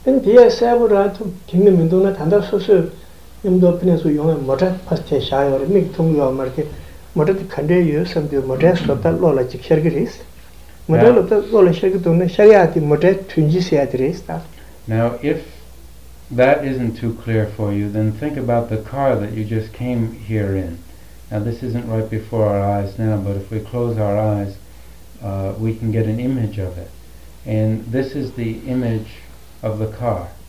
then dia sabura to kingdom indona tanda sosu imdo pinesu yonga motat paste shayo mi tungyo marke motat khande yo samde motat sota lola chikhergiris motat lota lola shirgi tunne shariati motat tunji siatris ta. Now if that isn't too clear for you, then think about the car that you just came here in. Now this isn't right before our eyes now, but if we close our eyes, we can get an image of it. And this is the image of the car.